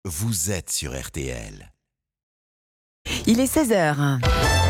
vous êtes sur RTL. Il est 16h.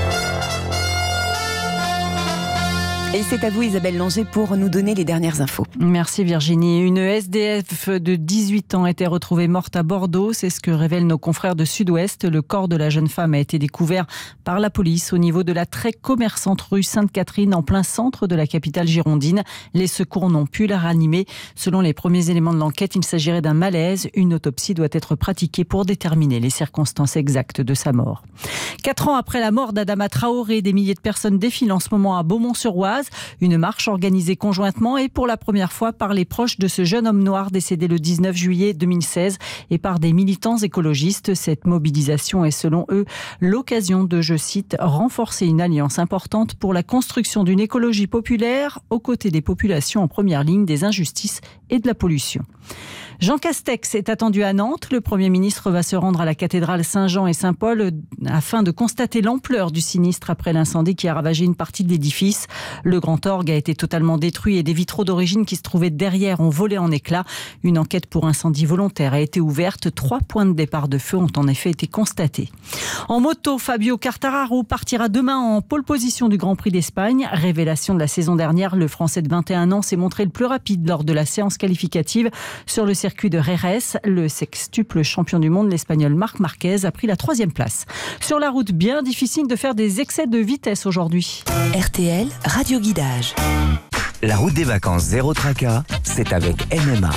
Et c'est à vous Isabelle Langer pour nous donner les dernières infos. Merci Virginie. Une SDF de 18 ans a été retrouvée morte à Bordeaux. C'est ce que révèlent nos confrères de Sud-Ouest. Le corps de la jeune femme a été découvert par la police au niveau de la très commerçante rue Sainte-Catherine en plein centre de la capitale girondine. Les secours n'ont pu la ranimer. Selon les premiers éléments de l'enquête, il s'agirait d'un malaise. Une autopsie doit être pratiquée pour déterminer les circonstances exactes de sa mort. 4 ans après la mort d'Adama Traoré, des milliers de personnes défilent en ce moment à Beaumont-sur-Oise. Une marche organisée conjointement et pour la première fois par les proches de ce jeune homme noir décédé le 19 juillet 2016 et par des militants écologistes. Cette mobilisation est selon eux l'occasion de, je cite, renforcer une alliance importante pour la construction d'une écologie populaire aux côtés des populations en première ligne des injustices et de la pollution. Jean Castex est attendu à Nantes. Le Premier ministre va se rendre à la cathédrale Saint-Jean et Saint-Paul afin de constater l'ampleur du sinistre après l'incendie qui a ravagé une partie de l'édifice. Le grand orgue a été totalement détruit et des vitraux d'origine qui se trouvaient derrière ont volé en éclats. Une enquête pour incendie volontaire a été ouverte. 3 points de départ de feu ont en effet été constatés. En moto, Fabio Quartararo partira demain en pole position du Grand Prix d'Espagne. Révélation de la saison dernière, le Français de 21 ans s'est montré le plus rapide lors de la séance qualificative sur le circuit de Jerez. Le sextuple champion du monde, l'Espagnol Marc Marquez, a pris la 3e place. Sur la route, bien difficile de faire des excès de vitesse aujourd'hui. RTL, Radio Guidage. La route des vacances zéro tracas, c'est avec MMA.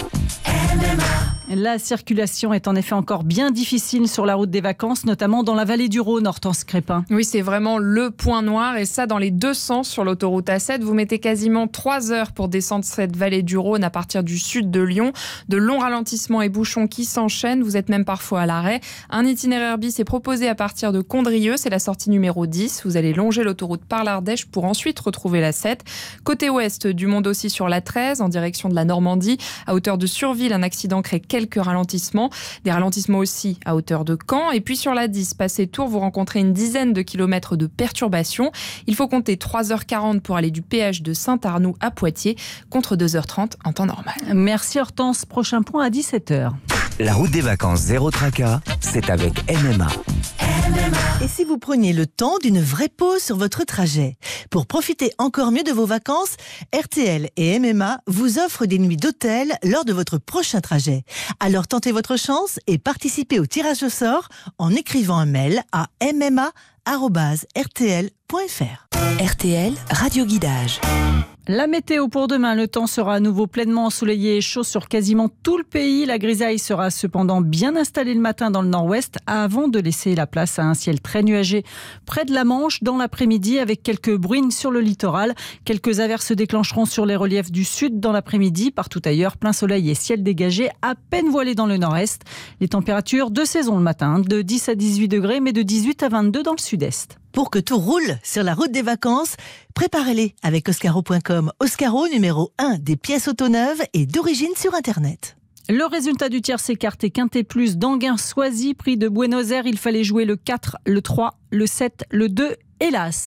La circulation est en effet encore bien difficile sur la route des vacances, notamment dans la vallée du Rhône, Hortense Crépin. Oui, c'est vraiment le point noir et ça dans les deux sens sur l'autoroute A7. Vous mettez quasiment 3 heures pour descendre cette vallée du Rhône à partir du sud de Lyon. De longs ralentissements et bouchons qui s'enchaînent. Vous êtes même parfois à l'arrêt. Un itinéraire bis est proposé à partir de Condrieu. C'est la sortie numéro 10. Vous allez longer l'autoroute par l'Ardèche pour ensuite retrouver la 7. Côté ouest du monde aussi sur la 13, en direction de la Normandie. À hauteur de Surville, un accident crée quelques ralentissements. Des ralentissements aussi à hauteur de Caen. Et puis sur la 10, passé Tours, vous rencontrez une dizaine de kilomètres de perturbations. Il faut compter 3h40 pour aller du péage de Saint-Arnoux à Poitiers, contre 2h30 en temps normal. Merci Hortense. Prochain point à 17h. La route des vacances zéro tracas, c'est avec MMA. Et si vous preniez le temps d'une vraie pause sur votre trajet? Pour profiter encore mieux de vos vacances, RTL et MMA vous offrent des nuits d'hôtel lors de votre prochain trajet. Alors tentez votre chance et participez au tirage au sort en écrivant un mail à mma@rtl.fr. RTL, Radio Guidage. La météo pour demain, le temps sera à nouveau pleinement ensoleillé et chaud sur quasiment tout le pays. La grisaille sera cependant bien installée le matin dans le nord-ouest avant de laisser la place à un ciel très nuagé près de la Manche dans l'après-midi avec quelques bruines sur le littoral. Quelques averses se déclencheront sur les reliefs du sud dans l'après-midi. Partout ailleurs, plein soleil et ciel dégagé à peine voilé dans le nord-est. Les températures de saison le matin, de 10 à 18 degrés mais de 18 à 22 dans le sud-est. Pour que tout roule sur la route des vacances, préparez-les avec Oscaro.com. Oscaro, numéro 1 des pièces auto neuves et d'origine sur Internet. Le résultat du tiercé écarté Quintet Plus d'Anguin-Soisy, prix de Buenos Aires. Il fallait jouer le 4, le 3, le 7, le 2 et l'As.